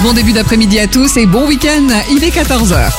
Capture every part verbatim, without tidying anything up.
Bon début d'après-midi à tous et bon week-end. Il est quatorze heures.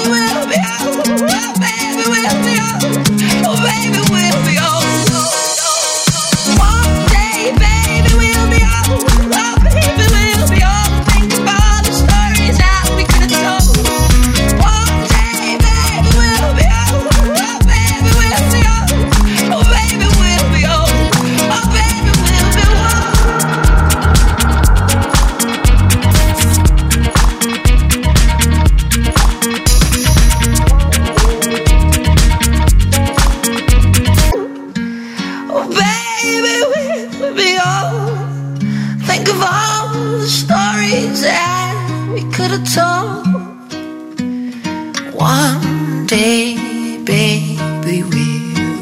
We'll be old. Oh, baby, we'll be old.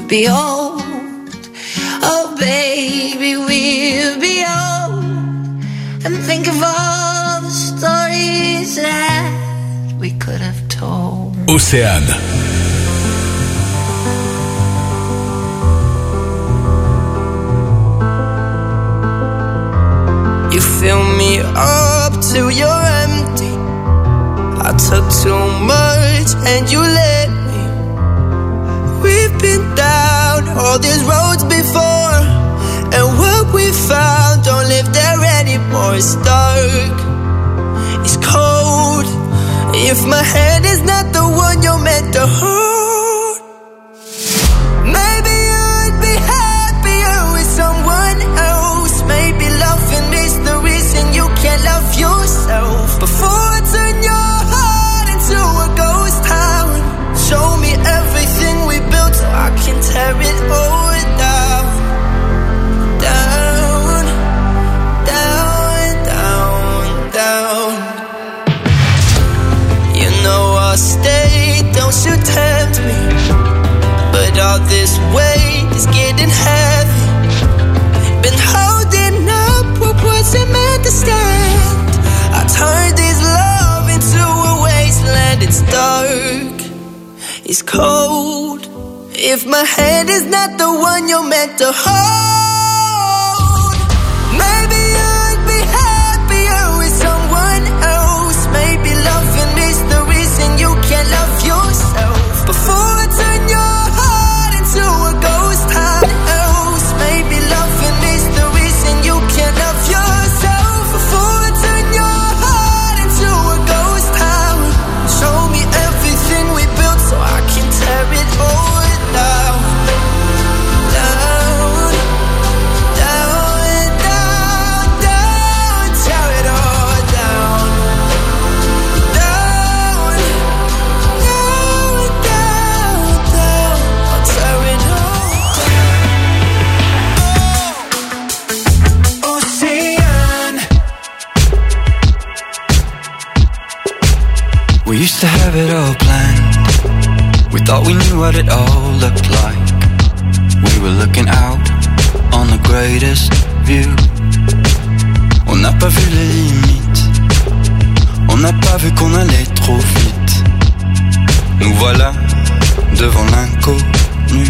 be old. Oh baby, we'll be old. And think of all the stories that we could have told. Océane. You fill me up till you're empty. I took too much and you let me. We've been down all these roads before, and what we found don't live there anymore. It's dark, it's cold. If my hand is not the one you're meant to hold, maybe I'd be happier with someone else. Maybe loving is the reason you can't love yourself. Before I turn your heart into a ghost town, show me everything we built so I can tear it all down. Down, down, down, down. You know I'll stay, don't you tempt me. But all this weight is getting heavy. Been holding up what wasn't meant to stand. I turned this love into a wasteland. It's dark, it's cold. If my hand is not the one you're meant to hold, maybe I'd be happier with someone else. Maybe loving is the reason you can't love yourself. Before I turn your heart into a ghost town else, maybe loving is the reason you can't love yourself. Before I turn your heart into a ghost town, show me everything we built so I can tear it all down. Down, down, down, down, tear it all down. Down, down, down, down, I'll tear it all down. Ocean. We used to have it all planned. We thought we knew what it all looked like. We were looking out on the greatest view. On n'a pas vu les limites. On n'a pas vu qu'on allait trop vite. Nous voilà devant l'inconnu.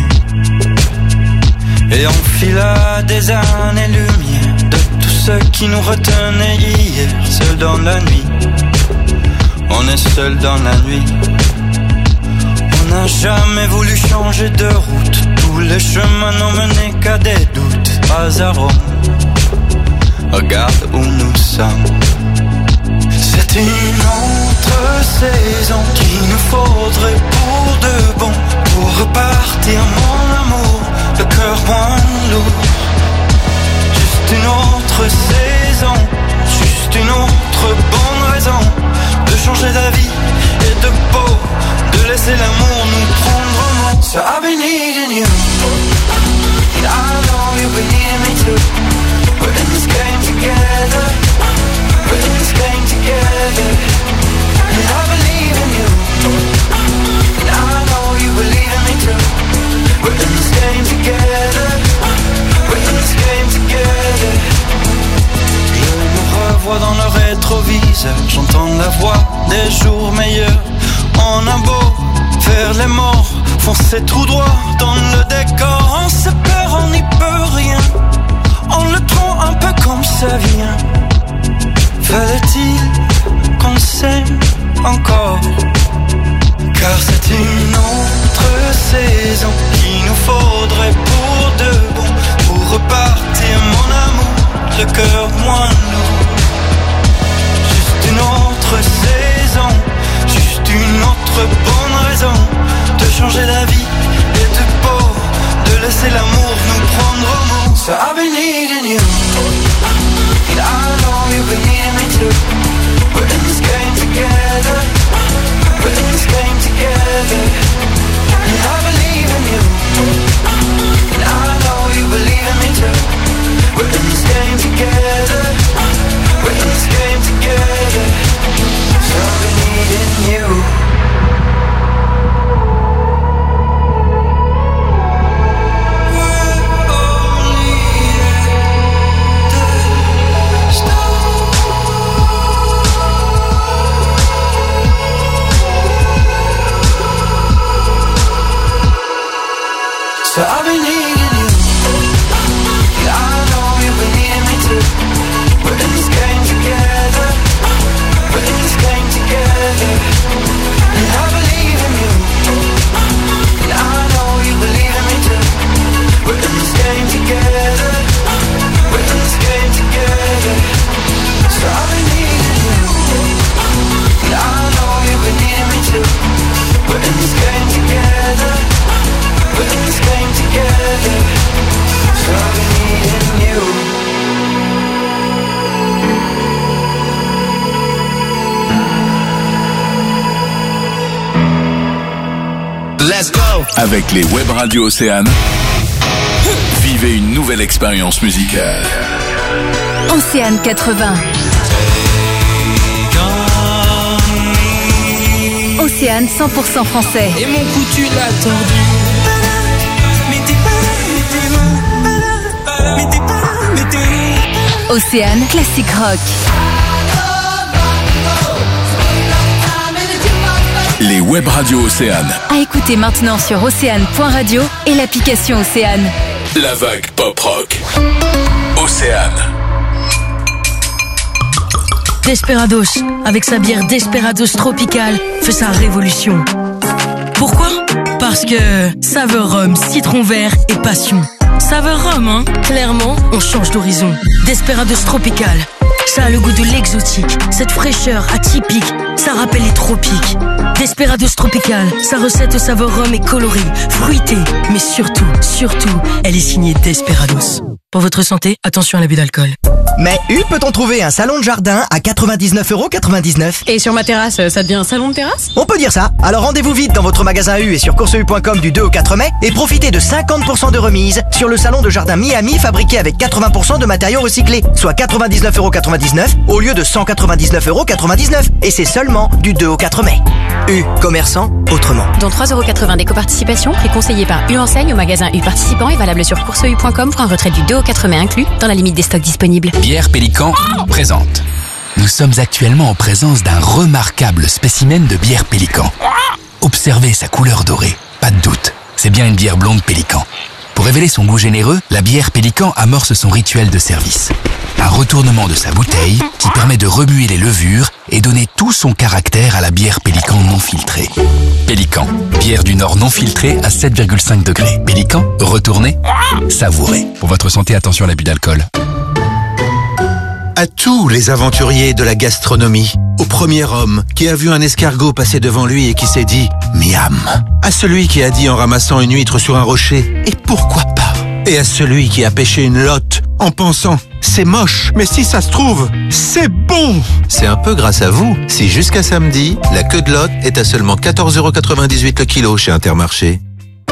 Et on fila des années-lumière de tout ce qui nous retenait hier. Seul dans la nuit, on est seul dans la nuit. On n'a jamais voulu changer de route. Tous les chemins n'ont mené qu'à des doutes. Pas à Rome, regarde où nous sommes. C'est une autre saison qu'il nous faudrait pour de bon, pour repartir mon amour, le cœur moins lourd. Juste une autre saison, juste une autre bonne raison de changer d'avis et de peau, de laisser l'amour nous prendre en main. So I've been needing you, and I know you've been needing me too. We're in this game together, we're in this game together. And I believe in you, and I know you believe in me too. We're in this game together, we're in this game together. Je nous revois dans le rétroviseur, j'entends la voix des jours meilleurs. On a beau faire les morts, foncer tout droit dans le décor. On se perd, on n'y peut rien, on le prend un peu comme ça vient. Fallait-il qu'on s'aime encore? Car c'est une autre saison qu'il nous faudrait pour de bon, pour repartir mon amour, le cœur moins lourd. Juste une autre saison, juste une autre bonne raison de changer d'avis et de peau, de laisser l'amour nous prendre au mot. So I've been needing you, and I know you've been needing me too. We're in this game together, we're in this game together. And I believe in you, and I know you believe in me too. We're in this game together, we're in this game together. So I've been needing you. So I've been needing you. Yeah, I know you've been needing me too. We're in this game together. We're in this game together. And I believe in you. And I know you believe in me too. We're in this game together. We're in this game together. So I've been needing you. And I know you've been needing me too. We're in this game together. We're in this game together. So I've been needing you. Let's go. Avec les web radios Océane, vivez une nouvelle expérience musicale. Océane quatre-vingts. Océane cent pour cent français. Et mon coup tu l'as tordu. Océane classique rock. Les web radios Océane. À écouter maintenant sur océane point radio et l'application Océane. La vague pop rock. Océane. Desperados, avec sa bière Desperados Tropical, fait sa révolution. Pourquoi ? Parce que saveur rhum, citron vert et passion. Saveur rhum, hein ? Clairement, on change d'horizon. Desperados Tropical, ça a le goût de l'exotique, cette fraîcheur atypique, ça rappelle les tropiques. Desperados Tropical, sa recette au saveur rhum est colorée, fruitée, mais surtout, surtout, elle est signée Desperados. Pour votre santé, attention à l'abus d'alcool. Mais U peut-on trouver un salon de jardin à quatre-vingt-dix-neuf euros quatre-vingt-dix-neuf? Et sur ma terrasse, ça devient un salon de terrasse? On peut dire ça. Alors rendez-vous vite dans votre magasin U et sur course u point com du deux au quatre mai et profitez de cinquante pour cent de remise sur le salon de jardin Miami fabriqué avec quatre-vingts pour cent de matériaux recyclés, soit quatre-vingt-dix-neuf euros quatre-vingt-dix-neuf au lieu de cent quatre-vingt-dix-neuf euros quatre-vingt-dix-neuf. Et c'est seulement du deux au quatre mai. U, commerçant autrement. Dont trois euros quatre-vingts d'éco-participation, prix conseillé par U Enseigne au magasin U participant et valable sur course u point com pour un retrait du deux au quatre mai inclus dans la limite des stocks disponibles. Bière Pélican présente. Nous sommes actuellement en présence d'un remarquable spécimen de bière Pélican. Observez sa couleur dorée. Pas de doute, c'est bien une bière blonde Pélican. Pour révéler son goût généreux, la bière Pélican amorce son rituel de service. Un retournement de sa bouteille qui permet de remuer les levures et donner tout son caractère à la bière Pélican non filtrée. Pélican, bière du Nord non filtrée à sept virgule cinq degrés. Pélican, retournez, savourez. Pour votre santé, attention à l'abus d'alcool. À tous les aventuriers de la gastronomie, au premier homme qui a vu un escargot passer devant lui et qui s'est dit « Miam », à celui qui a dit en ramassant une huître sur un rocher « Et pourquoi pas ?» et à celui qui a pêché une lotte en pensant « C'est moche, mais si ça se trouve, c'est bon !» C'est un peu grâce à vous si jusqu'à samedi, la queue de lotte est à seulement quatorze euros quatre-vingt-dix-huit le kilo chez Intermarché.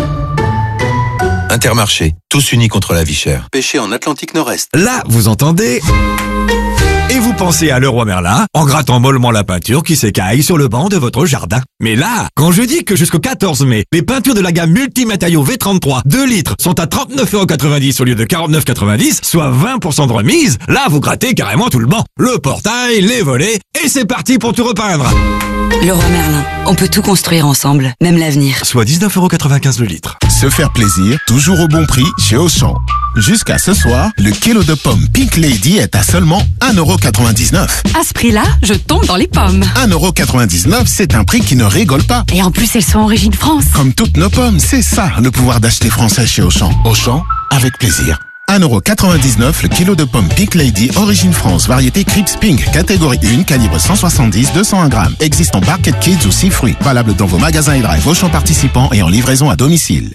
Intermarché, tous unis contre la vie chère. Pêché en Atlantique Nord-Est. Là, vous entendez ? Et vous pensez à Leroy Merlin en grattant mollement la peinture qui s'écaille sur le banc de votre jardin. Mais là, quand je dis que jusqu'au quatorze mai, les peintures de la gamme multimatériaux V trente-trois deux litres sont à trente-neuf euros quatre-vingt-dix au lieu de quarante-neuf euros quatre-vingt-dix, soit vingt pour cent de remise, là vous grattez carrément tout le banc. Le portail, les volets, et c'est parti pour tout repeindre. Leroy Merlin, on peut tout construire ensemble, même l'avenir. Soit dix-neuf euros quatre-vingt-quinze le litre. Se faire plaisir, toujours au bon prix chez Auchan. Jusqu'à ce soir, le kilo de pommes Pink Lady est à seulement un euro quatre-vingt-dix-neuf. À ce prix-là, je tombe dans les pommes. un euro quatre-vingt-dix-neuf, c'est un prix qui ne rigole pas. Et en plus, elles sont origine France. Comme toutes nos pommes, c'est ça, le pouvoir d'acheter français chez Auchan. Auchan, avec plaisir. un euro quatre-vingt-dix-neuf le kilo de pommes Pink Lady, origine France, variété Crips Pink, catégorie un, calibre cent soixante-dix, deux cent un grammes. Existe en Barquette Kids ou six fruits. Valable dans vos magasins et drive Auchan participants et en livraison à domicile.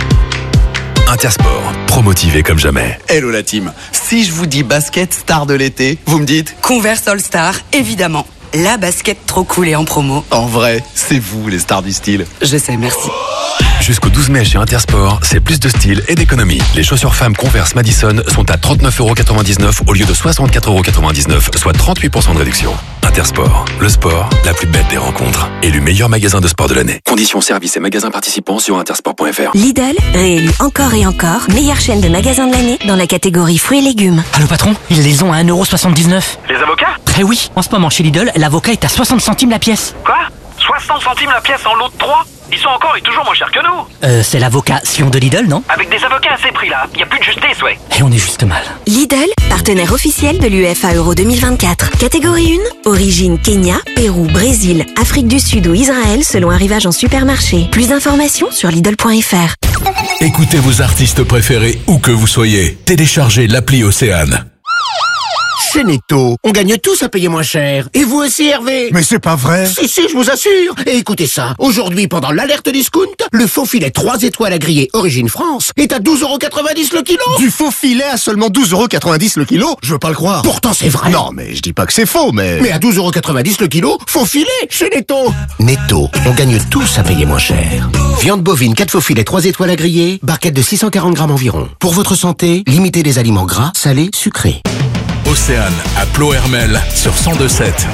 Intersport, promotivé comme jamais. Hello la team, si je vous dis basket star de l'été, vous me dites Converse All Star, évidemment. La basket trop cool et en promo. En vrai, c'est vous les stars du style. Je sais, merci. Jusqu'au douze mai chez Intersport, c'est plus de style et d'économie. Les chaussures femmes Converse Madison sont à trente-neuf euros quatre-vingt-dix-neuf au lieu de soixante-quatre euros quatre-vingt-dix-neuf, soit trente-huit pour cent de réduction. Intersport, le sport, la plus belle des rencontres. Élu meilleur magasin de sport de l'année. Conditions, services et magasins participants sur intersport point f r. Lidl, réélu encore et encore, meilleure chaîne de magasins de l'année dans la catégorie fruits et légumes. Allô patron, ils les ont à un euro soixante-dix-neuf. Les avocats ? Eh oui, en ce moment chez Lidl, l'avocat est à soixante centimes la pièce. Quoi ? soixante centimes la pièce en lot de trois ? Ils sont encore et toujours moins chers que nous. Euh, c'est la vocation de Lidl, non? Avec des avocats à ces prix-là, y a plus de justesse, ouais. Et on est juste mal. Lidl, partenaire officiel de l'U E F A Euro deux mille vingt-quatre. Catégorie un, origine Kenya, Pérou, Brésil, Afrique du Sud ou Israël selon arrivage en supermarché. Plus d'informations sur Lidl point F R. Écoutez vos artistes préférés où que vous soyez. Téléchargez l'appli Océane. Chez Netto, on gagne tous à payer moins cher. Et vous aussi, Hervé? Mais c'est pas vrai. Si, si, je vous assure. Et écoutez ça. Aujourd'hui, pendant l'alerte discount, le faux filet trois étoiles à griller Origine France est à douze euros quatre-vingt-dix le kilo. Du faux filet à seulement douze euros quatre-vingt-dix le kilo? Je veux pas le croire. Pourtant, c'est vrai. Non, mais je dis pas que c'est faux, mais... Mais à douze euros quatre-vingt-dix le kilo, faux filet chez Netto. Netto, on gagne tous à payer moins cher. Viande bovine, quatre faux filets, trois étoiles à griller, barquette de six cent quarante grammes environ. Pour votre santé, limitez les aliments gras, salés, sucrés. Océane à Plohermel sur cent deux sept.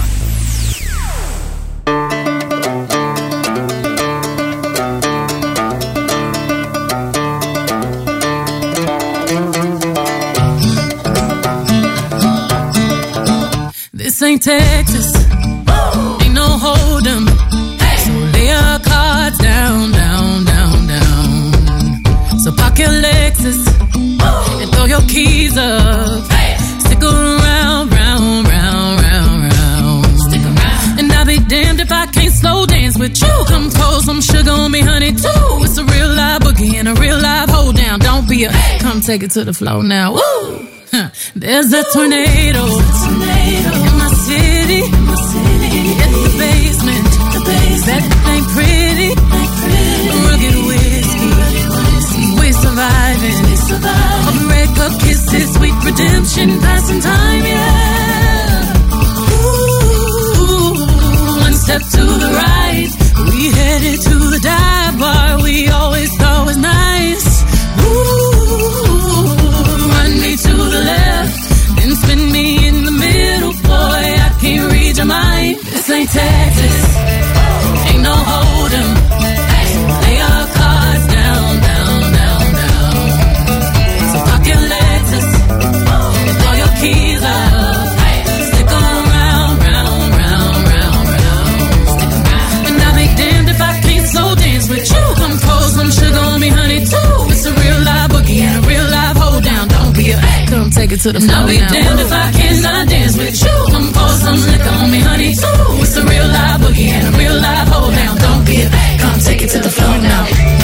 This ain't Texas, ain't no hold 'em. So lay your cards down, down, down, down. So park your Lexus and throw your keys up. Stick around, round, round, round, round. Stick around. And I'll be damned if I can't slow dance with you. Come pour some sugar on me, honey, too. It's a real live boogie and a real live hold down. Don't be a, come take it to the floor now. Woo! Huh. There's a tornado, tornado in my city, in my city. In the basement, the basement. That ain't pretty, ain't pretty. Rugged whiskey, whiskey. We surviving, we surviving. A break up kisses, sweet redemption, passing time, yeah. Ooh, one step to the right, we headed to the dive bar we always thought was nice. Ooh, run me to the left, then spin me in the middle, boy, I can't read your mind. This ain't Texas, ain't no hold 'em. Lay your cards down, down, down, down. So park your Lexus and throw your keys up. Stick around, round, round, round, round. Stick around. And I'll be damned if I can't slow dance with you. Come pour some sugar on me, honey, too. It's a real live boogie and a real live hold down. Don't be a, come take it to the floor now. I'll be damned if I cannot dance with you. Come pour some liquor on me, honey, too. It's a real live boogie and a real live hold down. Don't be a, come take it to the floor now.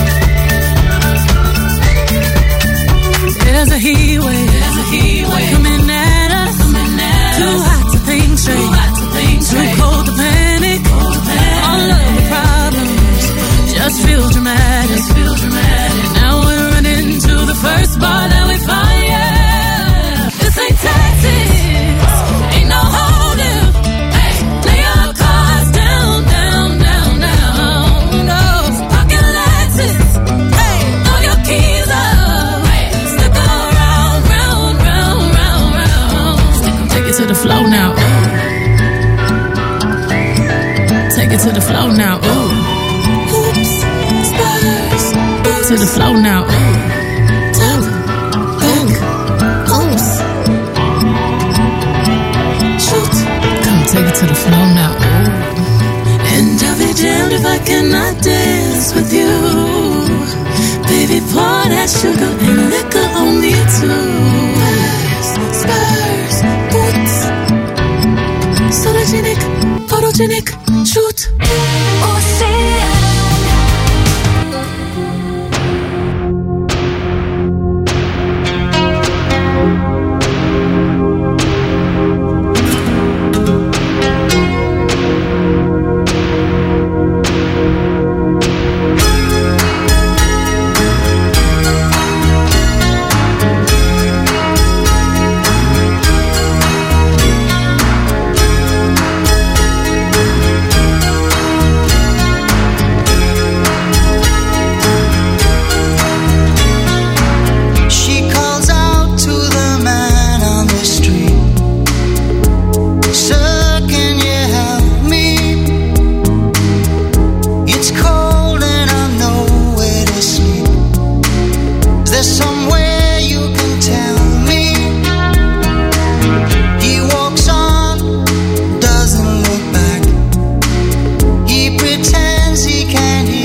There's a heat wave, there's a heat wave coming at us, coming at too us. Hot to think straight, too hot to think straight, too cold to panic, cold to panic. All of the problems just feel dramatic, just feel dramatic. Now we're running to the first bar that we find, yeah. This ain't Texas, ain't no holding. Hey, lay your cards down, down, down, down. No, pocket Lexus, hey, throw your keys up. Hey, stick around, round, round, round, round. Stick 'em, take it to the floor now. Ooh. Take it to the floor now. Ooh. To the floor now. Ooh. Tap, back, oops. Shoot. Come take it to the floor now. Ooh. And I'll be damned if I cannot dance with you. Baby, pour that sugar and liquor on me too. Spurs, spurs, boots. Sologenic, photogenic, shoot. Océane. He pretends he can't hear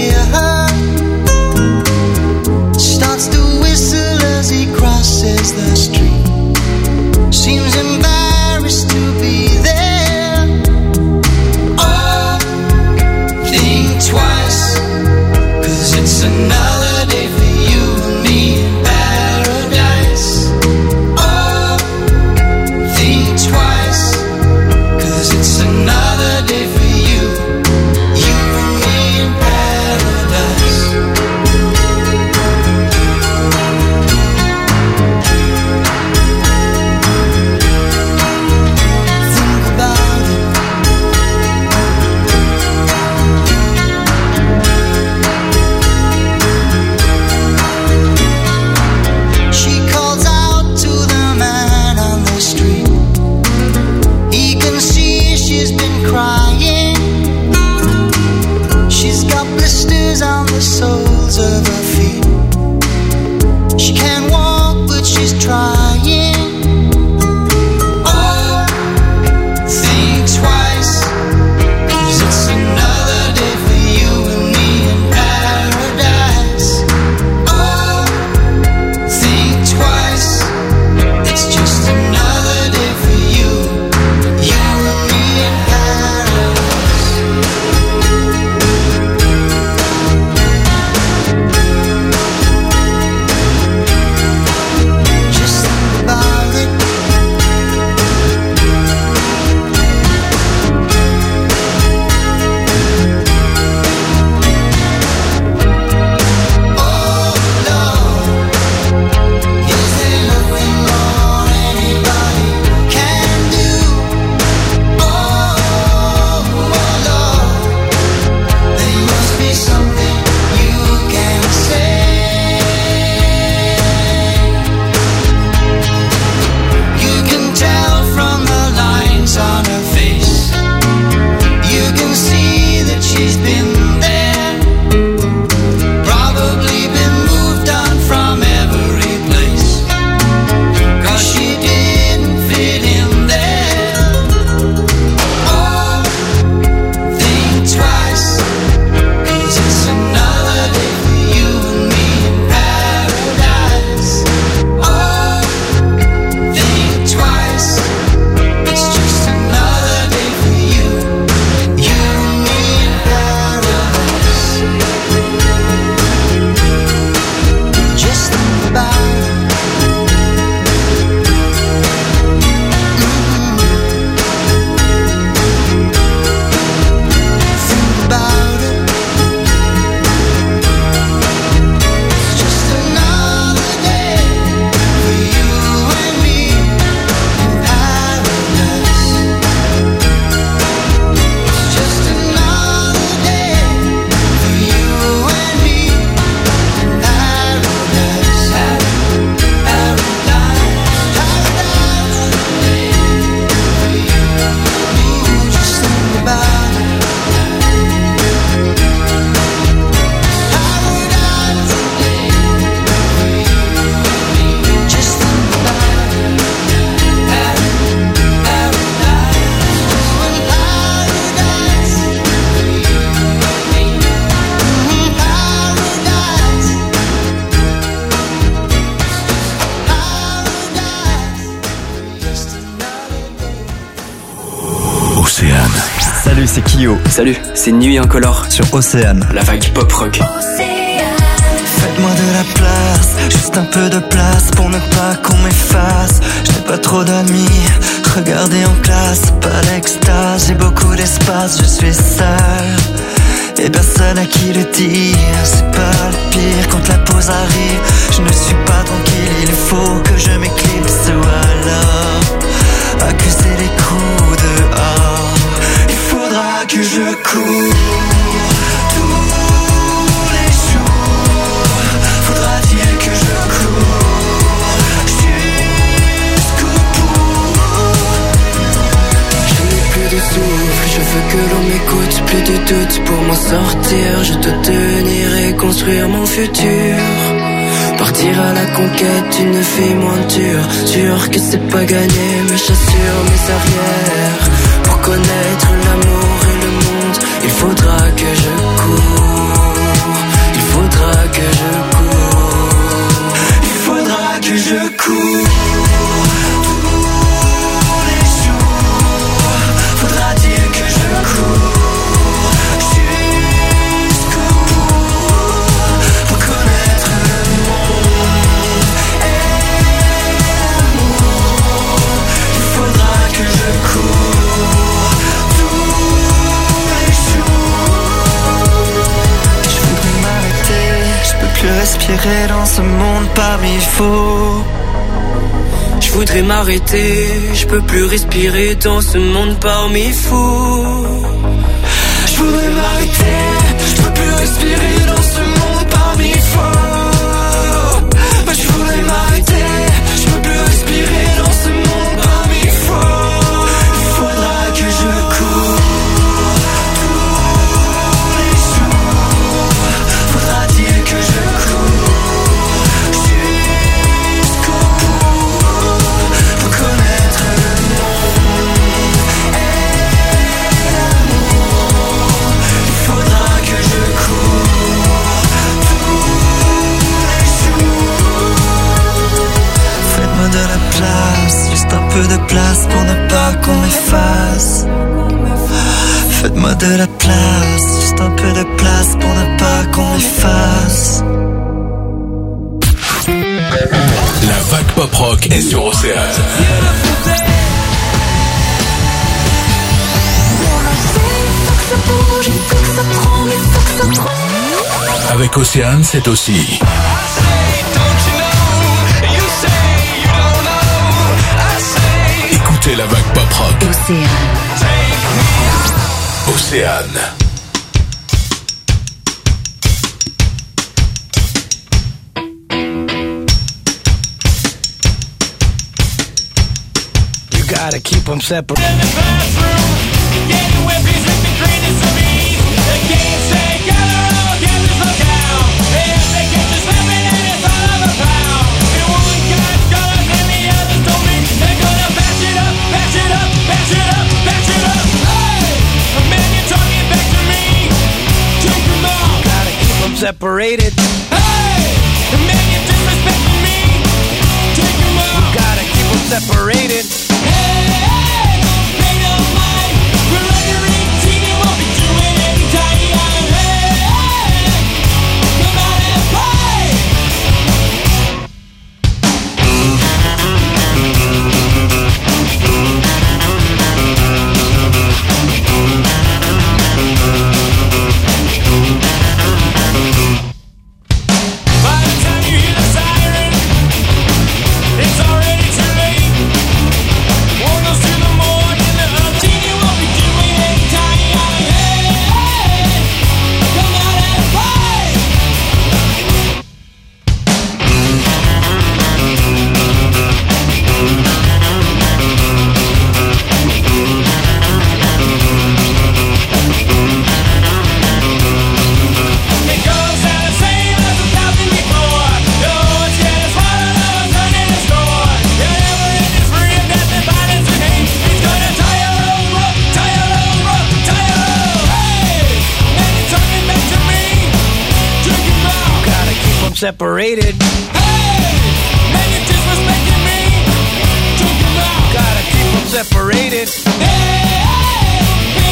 Salut, c'est Kyo. Salut, c'est Nuit Incolore. Sur Océane. La vague pop rock. Faites-moi de la place, juste un peu de place pour ne pas qu'on m'efface. Je n'ai pas trop d'amis, regardez en classe, pas l'extase. J'ai beaucoup d'espace, je suis seul et personne à qui le dire. C'est pas le pire quand la pause arrive. Je ne suis pas tranquille, il faut que je m'éclipse ou alors accuser les coups dehors. Il faudra que je cours tous les jours. Faudra-t-il que je cours jusqu'au bout. Je n'ai plus de souffle, je veux que l'on m'écoute. Plus de doute pour m'en sortir. Je dois tenir et construire mon futur. Partir à la conquête d'une vie moins dure. Sûr que c'est pas gagné, mais j'assure mes arrières. Pour connaître l'amour et le monde, il faudra que je cours. Il faudra que je cours. Il faudra que je cours tous les jours. Faudra-t-il que je cours jusqu'au bout pour connaître le monde et l'amour. Il faudra que je cours tous les jours. Je voudrais m'arrêter, je peux plus respirer dans ce monde parmi faux. Je voudrais m'arrêter, je peux plus respirer dans ce monde parmi fous. Je voudrais m'arrêter, je peux plus respirer dans ce monde parmi fous. Je voudrais m'arrêter, je peux plus respirer dans ce monde parmi fous. Il faudra que je cours tous les jours. Faudra-t-il que je cours jusqu'au bout pour connaître le monde et l'amour. Il faudra que je cours tous les jours. Faites-moi de la place, juste un peu de place pour ne pas qu'on m'efface. Faites-moi de la place, juste un peu de place pour ne pas qu'on m'efface. La vague pop rock est sur Océane. Avec Océane, c'est aussi écoutez la vague pop rock. Océane. Océane. You gotta keep them separate. Separated. Hey, the man you disrespecting me. Take him out. You gotta keep them separated. Hey, hey, don't pay no mind. We're under eighteen and we'll be doing anytime. Hey, hey, come out and play. Separated. Hey, man, you disrespecting me. Take him out. Gotta keep them separated. Hey, hey,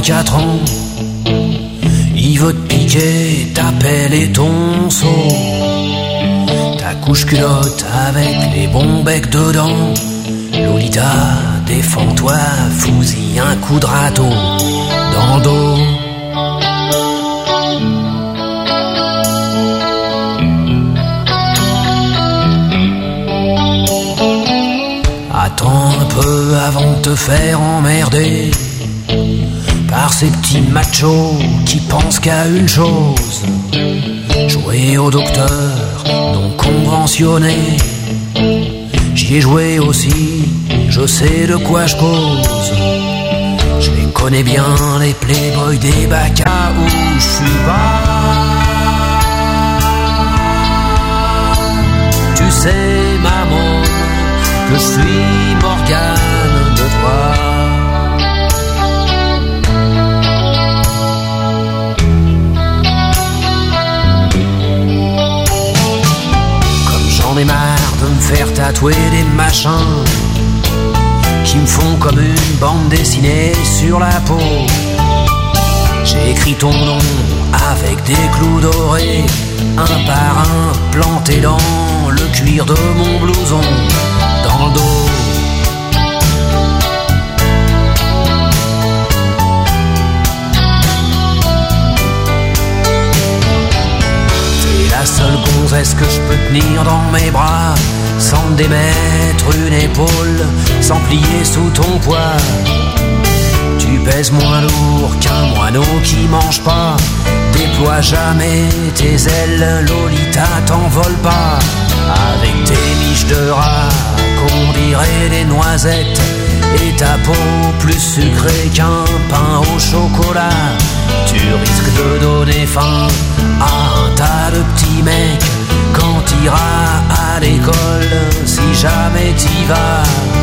quatre ans. Il veut te piquer ta pelle et ton seau, ta couche culotte avec les bons becs dedans. Lolita, défends-toi, fous-y un coup de râteau dans le dos. Attends un peu avant de te faire emmerder par ces petits machos qui pensent qu'à une chose: jouer au docteur non conventionné. J'y ai joué aussi, je sais de quoi je cause. Je les connais bien, les playboys des bacs à où je suis pas. Tu sais, maman, que je suis Morgane de toi. Comme j'en ai marre de me faire tatouer des machins qui me font comme une bande dessinée sur la peau. J'ai écrit ton nom avec des clous dorés, un par un planté dans le cuir de mon blouson, dans le dos. T'es la seule gonzesse que je peux tenir dans mes bras, sans démettre une épaule, sans plier sous ton poids. Tu pèses moins lourd qu'un moineau qui mange pas. Déploie jamais tes ailes, Lolita, t'envole pas. Avec tes miches de rat qu'on dirait des noisettes, et ta peau plus sucrée qu'un pain au chocolat, tu risques de donner faim à un tas de petits mecs quand t'iras à l'école, si jamais t'y vas.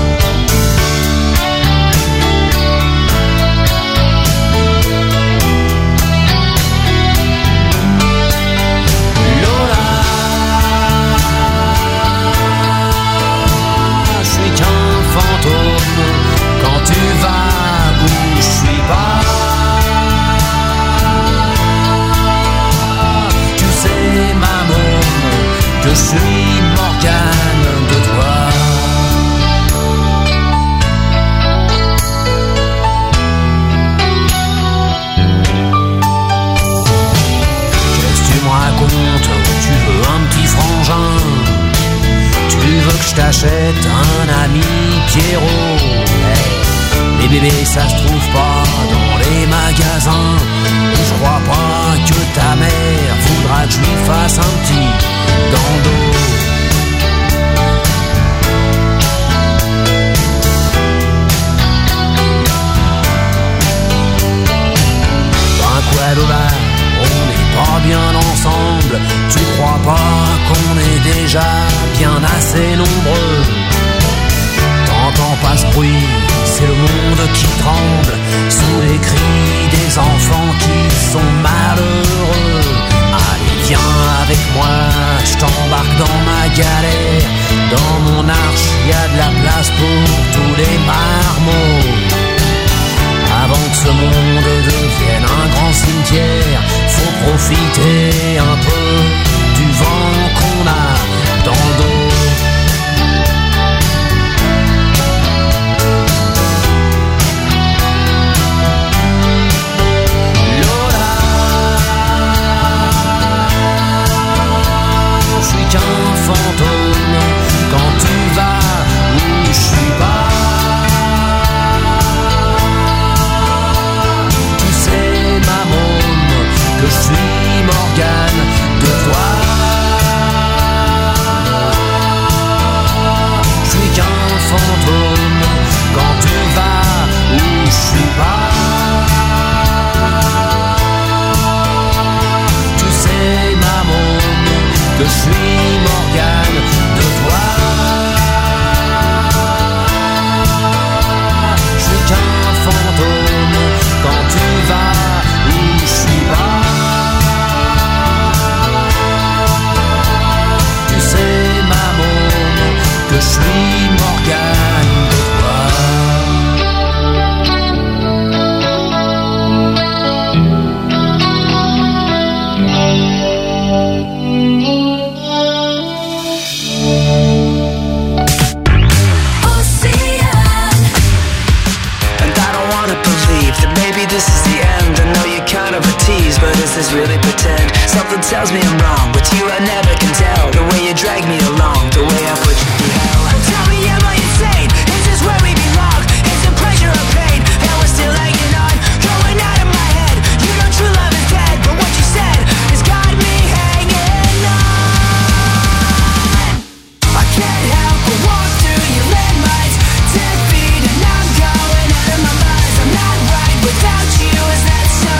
Quand tu vas où je suis pas, tu sais, maman, que je suis Morgane de toi. Qu'est-ce que tu me racontes? Tu veux un petit frangin? Tu veux que je t'achète un ami Pierrot? Hey, les bébés ça se trouve pas dans les magasins. Et je crois pas que ta mère voudra que je lui fasse un petit dans le dos. Ben quoi de là, on n'est pas bien ensemble. Tu crois pas qu'on est déjà bien assez nombreux? T'entends pas ce bruit, c'est le monde qui tremble sous les cris des enfants qui sont malheureux. Allez viens avec moi, je t'embarque dans ma galère. Dans mon arche, y a de la place pour tous les marmots. Avant que ce monde devienne un grand cimetière, faut profiter un peu du vent qu'on a dans le dos. Lola, je suis qu'un fantôme quand tu vas où je suis pas. Tu sais, maman, que je suis Morgane de toi. Je suis qu'un fantôme quand tu vas où je suis pas. Tu sais, maman, que je suis Morgane de toi. Je suis qu'un fantôme quand tu vas où je suis pas. Tu sais, maman, que je suis Morgane de toi. just really pretend. Something tells me I'm wrong. With you I never can tell. The way you drag me along, the way I put you through hell. Tell me, am I insane? Is this where we belong? Is it pleasure or pain? And we're still hanging on, going out of my head. You know true love is dead, but what you said has got me hanging on. I can't help but walk through your landmines. Ten feet and I'm going out of my mind. I'm not right without you, is that so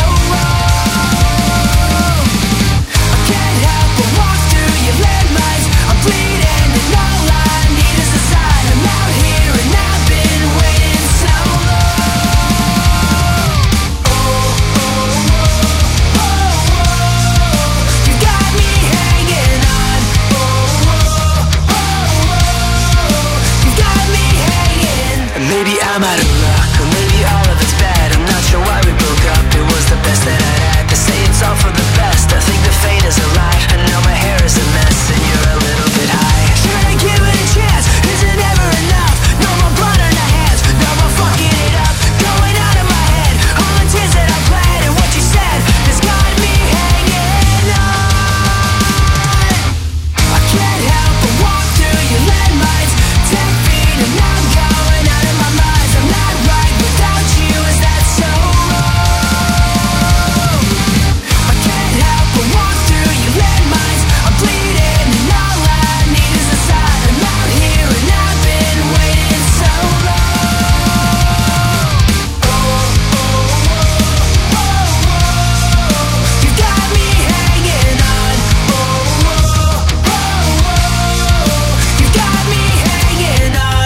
wrong? I can't help but walk through your landmines. I'm bleeding and all I need is a sign. I'm out here and I've been waiting so long. Oh, oh, oh, oh, oh. You got me hanging on. Oh, oh, oh, oh. You got me hanging. And maybe I'm out of luck, or maybe all of it's bad. I'm not sure why we broke up. It was the best that I had. To say it's all for the best. I think the fate is a lie. I know my hair is a mess and you're a little bit high. Should I give it a chance? Is it ever enough? No more blood on our hands. No more fucking it up. Going out of my head. All the tears that I bled and what you said has got me hanging on. I can't help but walk through your landmines. Ten feet and I'm going out of my mind. I'm not right without you. Is that so wrong? I can't help but walk through your landmines. I'm bleeding and all I need is a sign. I'm out here and I've been waiting so long. Oh, oh, oh, oh, oh. You got me hanging on. Oh, oh, oh, oh. You got me hanging on.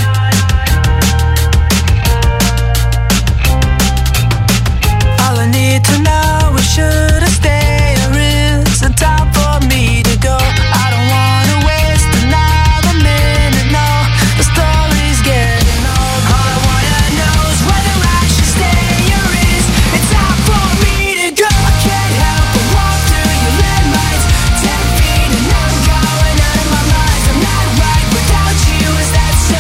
All I need to know is should I stay or is it time for me to go? I don't wanna waste another minute, no. The story's getting old. All I wanna know is whether I should stay or is it time for me to go? I can't help but walk through your landmines. Ten feet and I'm going out of my mind. I'm not right without you, is that so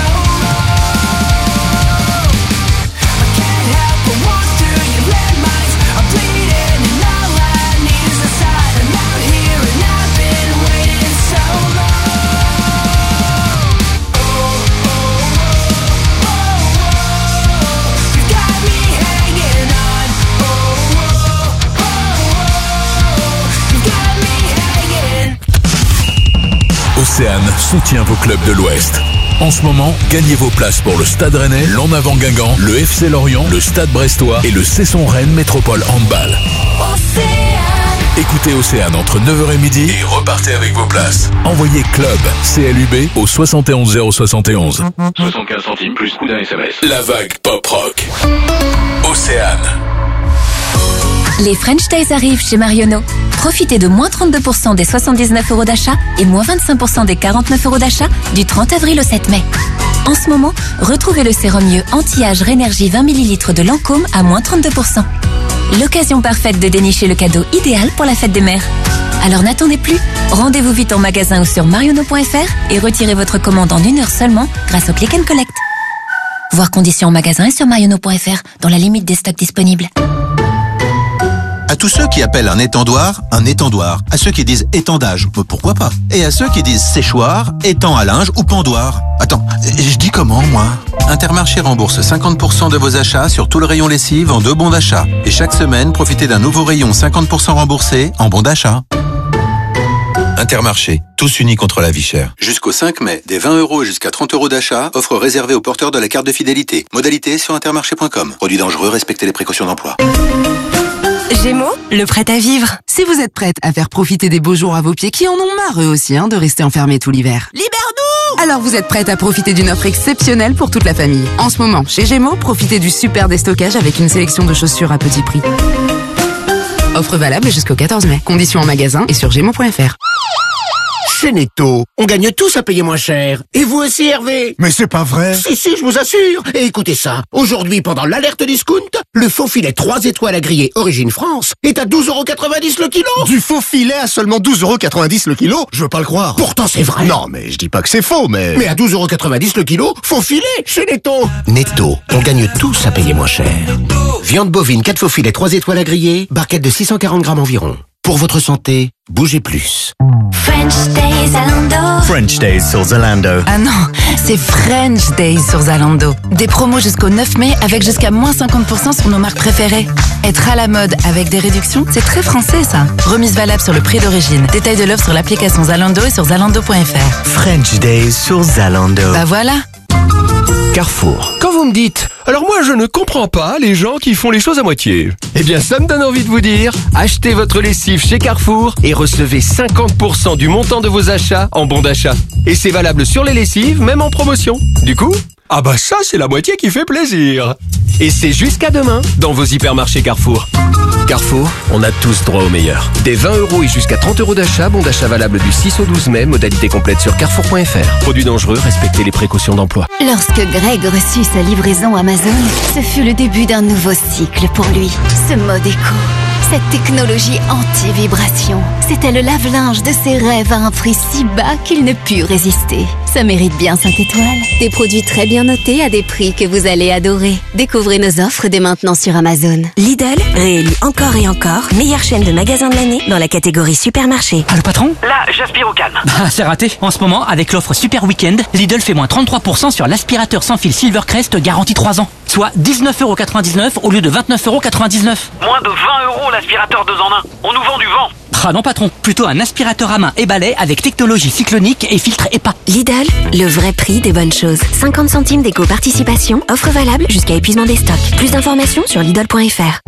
wrong? I can't help but walk through your landmines. I'm bleeding and all I need is a sign. I'm out here and I've been waiting so long. Oh, oh, oh, oh, oh. You got me hanging on. Oh, oh, oh, oh. You got me hanging. Océane soutient vos clubs de l'Ouest. En ce moment, gagnez vos places pour le Stade Rennais, l'En Avant Guingamp, le F C Lorient, le Stade Brestois et le Cesson Rennes Métropole Handball. Écoutez Océane entre neuf heures et midi et repartez avec vos places. Envoyez club C L U B au soixante et onze zéro soixante et onze. soixante-quinze centimes plus coût d'un S M S. La vague pop rock. Océane. Les French Days arrivent chez Marionneau. Profitez de moins trente-deux pour cent des soixante-dix-neuf euros d'achat et moins vingt-cinq pour cent des quarante-neuf euros d'achat du trente avril au sept mai. En ce moment, retrouvez le sérum mieux anti-âge Rénergie vingt millilitres de Lancôme à moins trente-deux pour cent. L'occasion parfaite de dénicher le cadeau idéal pour la fête des mères. Alors n'attendez plus, rendez-vous vite en magasin ou sur marionneau point f r et retirez votre commande en une heure seulement grâce au Click and Collect. Voir conditions en magasin et sur marionneau point f r dans la limite des stocks disponibles. À tous ceux qui appellent un étendoir, un étendoir. À ceux qui disent étendage, pourquoi pas. Et à ceux qui disent séchoir, étang à linge ou pendoir. Attends, je dis comment, moi? Intermarché rembourse cinquante pour cent de vos achats sur tout le rayon lessive en deux bons d'achat. Et chaque semaine, profitez d'un nouveau rayon cinquante pour cent remboursé en bons d'achat. Intermarché, tous unis contre la vie chère. Jusqu'au cinq mai, des vingt euros jusqu'à trente euros d'achat, offre réservée aux porteurs de la carte de fidélité. Modalité sur intermarché point com. Produit dangereux, respectez les précautions d'emploi. Gémeaux, le prêt à vivre. Si vous êtes prête à faire profiter des beaux jours à vos pieds qui en ont marre eux aussi hein, de rester enfermés tout l'hiver. Libère-nous! Alors vous êtes prête à profiter d'une offre exceptionnelle pour toute la famille. En ce moment, chez Gémeaux, profitez du super déstockage avec une sélection de chaussures à petit prix. Offre valable jusqu'au quatorze mai. Conditions en magasin et sur gémeaux point f r. Chez Netto, on gagne tous à payer moins cher. Et vous aussi, Hervé? Mais c'est pas vrai. Si, si, je vous assure. Et écoutez ça. Aujourd'hui, pendant l'alerte discount, le faux filet trois étoiles à griller Origine France est à douze euros quatre-vingt-dix le kilo. Du faux filet à seulement douze euros quatre-vingt-dix le kilo? Je veux pas le croire. Pourtant, c'est vrai. Non, mais je dis pas que c'est faux, mais... Mais à douze euros quatre-vingt-dix le kilo, faux filet chez Netto. Netto, on gagne tous à payer moins cher. Viande bovine, quatre faux filets, trois étoiles à griller, barquette de six cent quarante grammes environ. Pour votre santé, bougez plus. French Days Zalando. French Days sur Zalando. Ah non, c'est French Days sur Zalando. Des promos jusqu'au neuf mai avec jusqu'à moins cinquante pour cent sur nos marques préférées. Être à la mode avec des réductions, c'est très français ça. Remise valable sur le prix d'origine. Détail de l'offre sur l'application Zalando et sur zalando point f r. French Days sur Zalando. Bah voilà. Carrefour. Quand vous me dites « Alors moi je ne comprends pas les gens qui font les choses à moitié », eh bien ça me donne envie de vous dire « Achetez votre lessive chez Carrefour et recevez cinquante pour cent du montant de vos achats en bon d'achat. Et c'est valable sur les lessives, même en promotion. Du coup, ah bah ça c'est la moitié qui fait plaisir. Et c'est jusqu'à demain dans vos hypermarchés Carrefour. Carrefour, on a tous droit au meilleur. Des vingt euros et jusqu'à trente euros d'achat, bon d'achat valable du six au douze mai, modalité complète sur carrefour point f r. Produits dangereux, respectez les précautions d'emploi. Lorsque Greg reçut sa livraison Amazon, ce fut le début d'un nouveau cycle pour lui. Ce mode éco, cette technologie anti-vibration, c'était le lave-linge de ses rêves à un prix si bas qu'il ne put résister. Ça mérite bien cinq étoiles. Des produits très bien notés à des prix que vous allez adorer. Découvrez nos offres dès maintenant sur Amazon. Lidl, réélu encore et encore, meilleure chaîne de magasins de l'année dans la catégorie supermarché. Ah, le patron? Là, j'aspire au calme. Bah, c'est raté. En ce moment, avec l'offre Super Weekend, Lidl fait moins trente-trois pour cent sur l'aspirateur sans fil Silvercrest garantie trois ans. Soit dix-neuf euros quatre-vingt-dix-neuf au lieu de vingt-neuf euros quatre-vingt-dix-neuf. Moins de vingt euros l'aspirateur deux en un. On nous vend du vent. Ah non patron, plutôt un aspirateur à main et balai avec technologie cyclonique et filtre E P A. Lidl, le vrai prix des bonnes choses. cinquante centimes d'éco-participation, offre valable jusqu'à épuisement des stocks. Plus d'informations sur lidl point f r.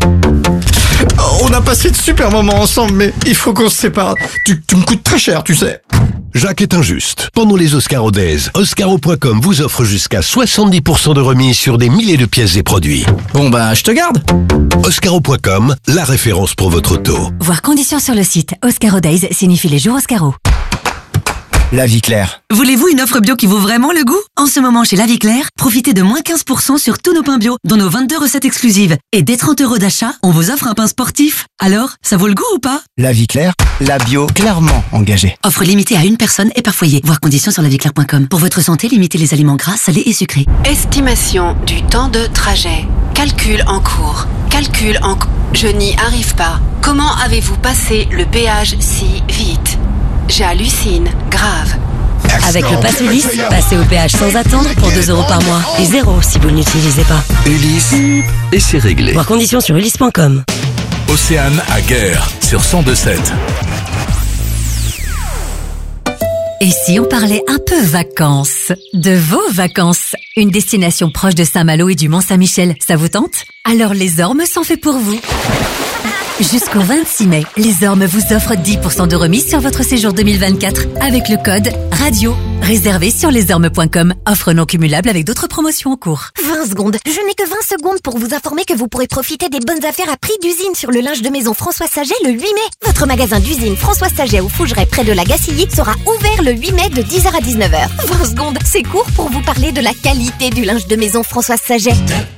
On a passé de super moments ensemble, mais il faut qu'on se sépare. Tu, tu me coûtes très cher, tu sais. Jacques est injuste. Pendant les Oscaro Days, Oscaro point com vous offre jusqu'à soixante-dix pour cent de remise sur des milliers de pièces et produits. Bon bah, je te garde. Oscaro point com, la référence pour votre auto. Voir conditions sur le site. Oscaro Days signifie les jours Oscaro. La Vie Claire. Voulez-vous une offre bio qui vaut vraiment le goût? En ce moment, chez La Vie Claire, profitez de moins quinze pour cent sur tous nos pains bio, dont nos vingt-deux recettes exclusives. Et dès trente euros d'achat, on vous offre un pain sportif. Alors, ça vaut le goût ou pas? La Vie Claire, la bio clairement engagée. Offre limitée à une personne et par foyer. Voir conditions sur la vie claire point com. Pour votre santé, limitez les aliments gras, salés et sucrés. Estimation du temps de trajet. Calcul en cours. Calcul en cours. Je n'y arrive pas. Comment avez-vous passé le péage si vite? J'hallucine. Grave. Avec le Pass Ulysse, passez au péage sans attendre pour deux euros par mois. Et zéro si vous ne l'utilisez pas. Ulysse, et c'est réglé. Voir conditions sur ulysse point com. Océane à Guerre sur cent deux sept. Et si on parlait un peu vacances? De vos vacances? Une destination proche de Saint-Malo et du Mont-Saint-Michel, ça vous tente? Alors les Ormes sont faits pour vous. Jusqu'au vingt-six mai, les Ormes vous offrent dix pour cent de remise sur votre séjour deux mille vingt-quatre avec le code RADIO. Réservé sur lesormes point com. Offre non cumulable avec d'autres promotions en cours. vingt secondes. Je n'ai que vingt secondes pour vous informer que vous pourrez profiter des bonnes affaires à prix d'usine sur le linge de maison François Saget le huit mai. Votre magasin d'usine François Saget au Fougeray près de la Gacilly sera ouvert le huit mai de dix heures à dix-neuf heures. vingt secondes, c'est court pour vous parler de la qualité du linge de maison François Saget.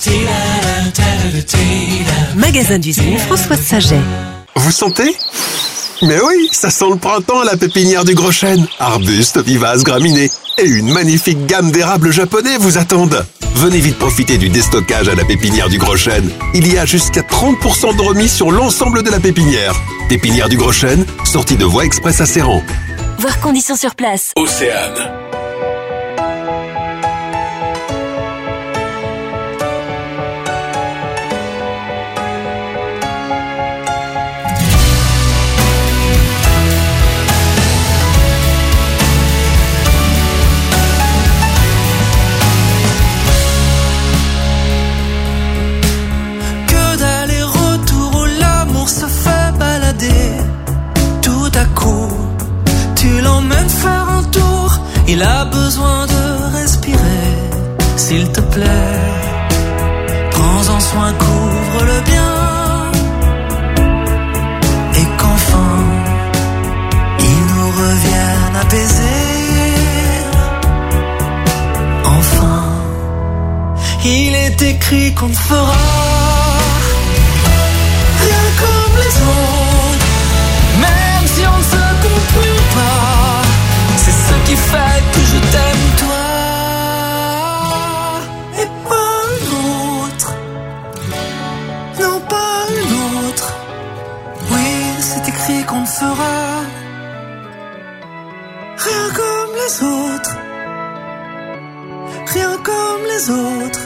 Magasin d'usine François Saget. Vous sentez? Mais oui, ça sent le printemps à la pépinière du Gros Chêne. Arbustes, vivaces, graminées et une magnifique gamme d'érables japonais vous attendent. Venez vite profiter du déstockage à la pépinière du Gros Chêne. Il y a jusqu'à trente pour cent de remise sur l'ensemble de la pépinière. Pépinière du Gros Chêne, sortie de Voie Express à Serran. Voir conditions sur place. Océane. Il a besoin de respirer, s'il te plaît. Prends-en soin, couvre-le bien. Et qu'enfin, il nous revienne apaisé. c'est écrit qu'on ne fera rien comme les autres, même si on ne se comprend pas. C'est ce qui fait que je t'aime toi et pas un autre. Non, pas un autre. Oui, c'est écrit qu'on ne fera rien comme les autres, rien comme les autres.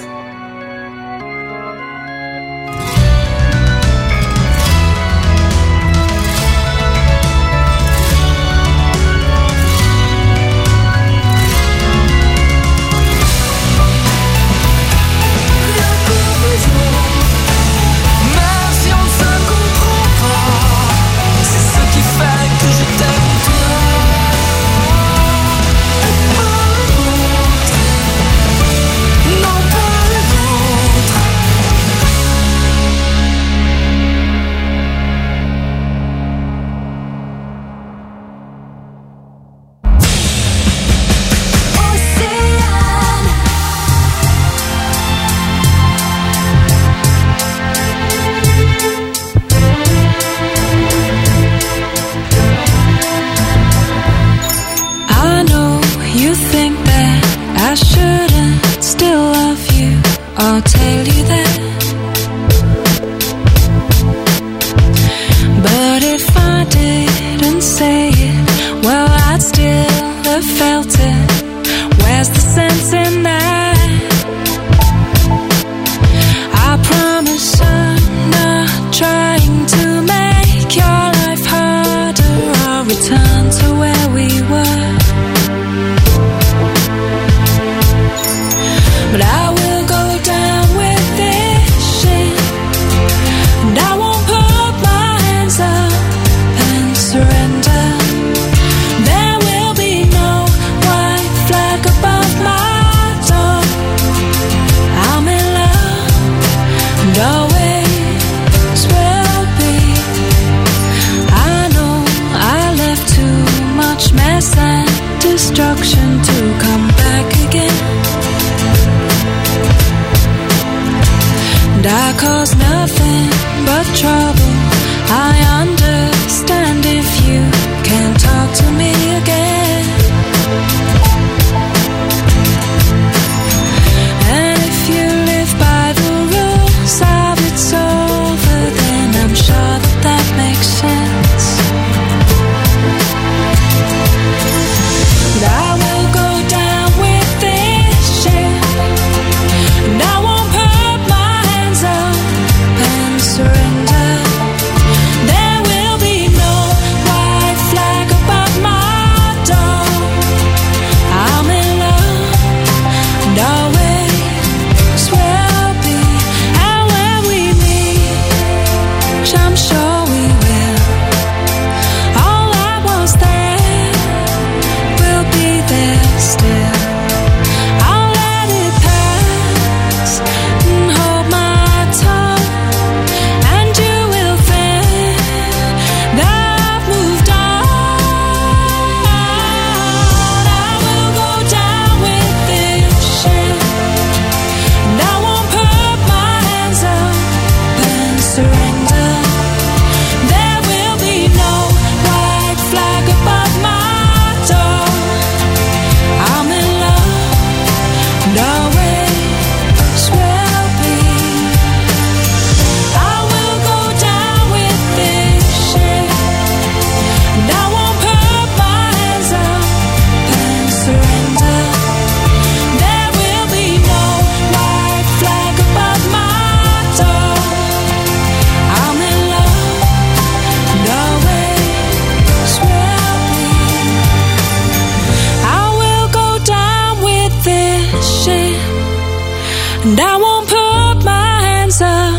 And I won't put my hands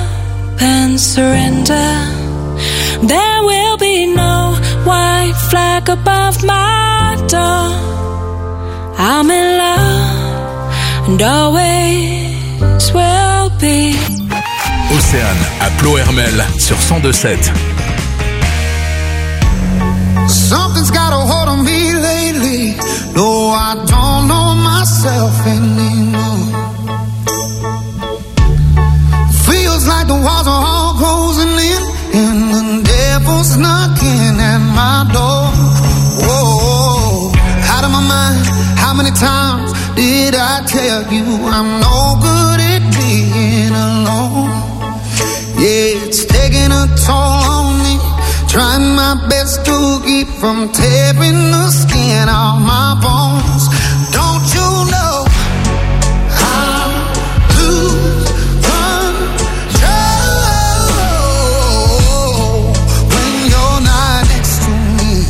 up and surrender. There will be no white flag above my door. I'm in love and always will be. Océane à Ploërmel sur cent deux sept. Something's got a hold on me lately. No, I don't know myself anymore. feels like the walls are all closing in, and the devil's knocking at my door. Whoa, out of my mind. How many times did I tell you I'm no good at being alone? Yeah, it's taking a toll on me, trying my best to keep from tearing the skin off my bones. Don't you know I lose control when you're not next to me?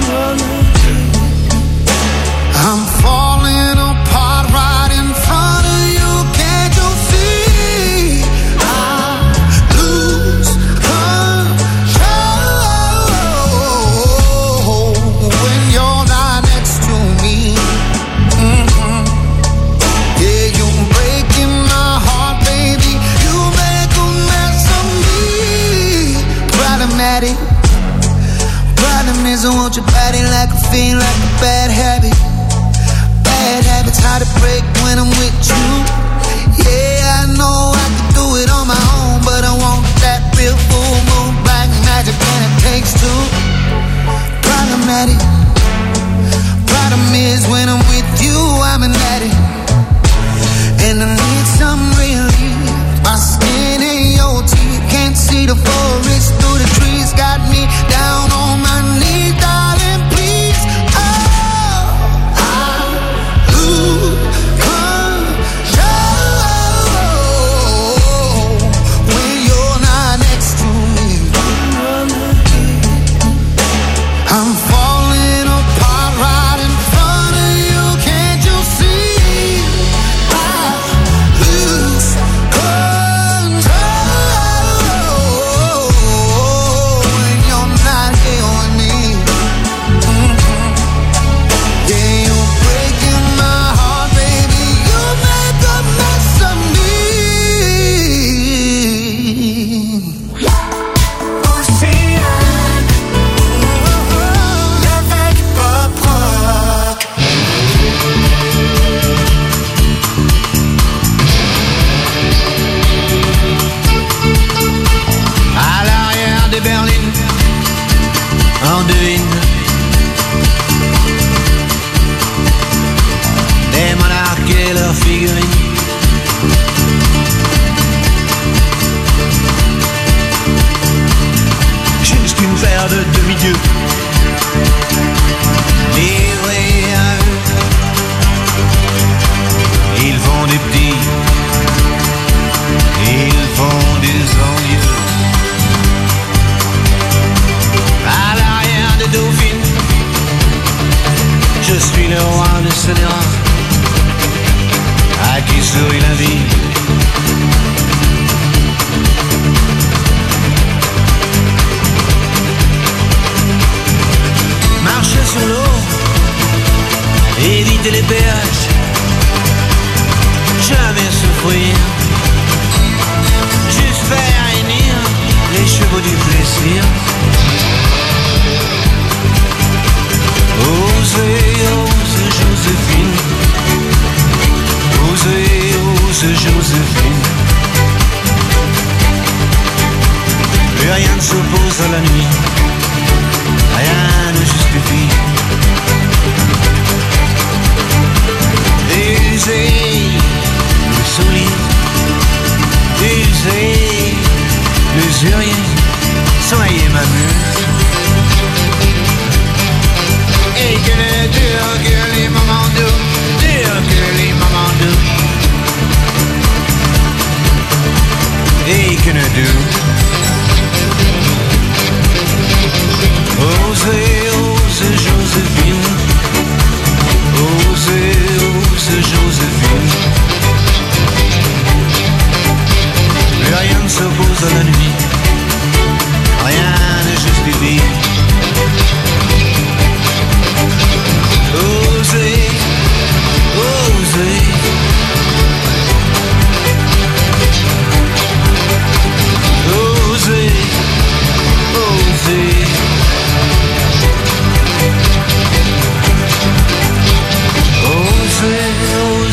I'm falling apart right in front of you. Can't you see? I lose control when you're not next to me. Mm-hmm. Yeah, you're breaking my heart, baby. You make a mess of me. Problematic. Problem is I want your body like a fiend, like a bad habit. Bad habits hard to break when I'm with you. Yeah, I know I can do it on my own, but I want that real full moon black magic, and it takes two. Problematic. Problem is when I'm with you, I'm an addict, and I need some relief. My skin and your teeth can't see the forest through the trees. Got me down on my knees, darling, please. Oh, I lose control when you're not next to me. I'm falling apart right in front of you. Can't you see? I lose control when you're not here with me. Mm-hmm. Yeah, you're breaking my heart, baby. You make a mess of me. À l'arrière des berlines, on devine des monarques et leurs figurines. Juste une paire de demi-dieux livrés à eux. Ils font des petits, ils font des envieux. À l'arrière des dauphines, je suis le roi de Scélérat, à qui sourit la vie. Marcher sur l'eau, éviter les péages, jamais souffrir, juste faire hennir les chevaux du plaisir. Osez, ose Joséphine, osez, ose Joséphine. Plus rien ne s'oppose à la nuit, rien ne justifie. Usez le sourire, usez l'usurier.